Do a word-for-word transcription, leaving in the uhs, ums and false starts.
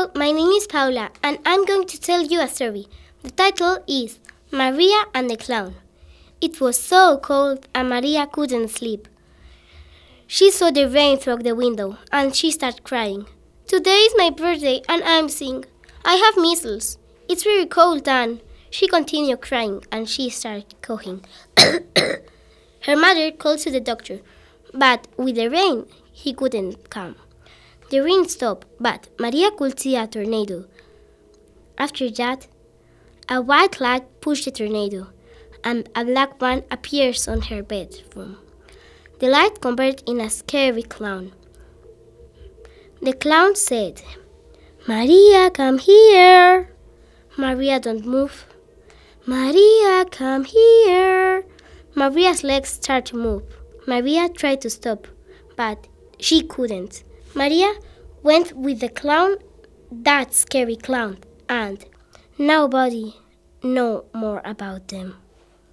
Hello, my name is Paula, and I'm going to tell you a story. The title is Maria and the Clown. It was so cold, and Maria couldn't sleep. She saw the rain through the window, and she started crying. Today is my birthday, and I'm sick. I have measles. It's very cold, and she continued crying, and she started coughing. Her mother called to the doctor, but with the rain, he couldn't come. The rain stopped, but Maria could see a tornado. After that, a white light pushed the tornado, and a black one appears on her bedroom. The light converted in a scary clown. The clown said, "Maria, come here." Maria, don't move. Maria, come here. Maria's legs started to move. Maria tried to stop, but she couldn't. Maria went with the clown, that scary clown, and nobody knew more about them.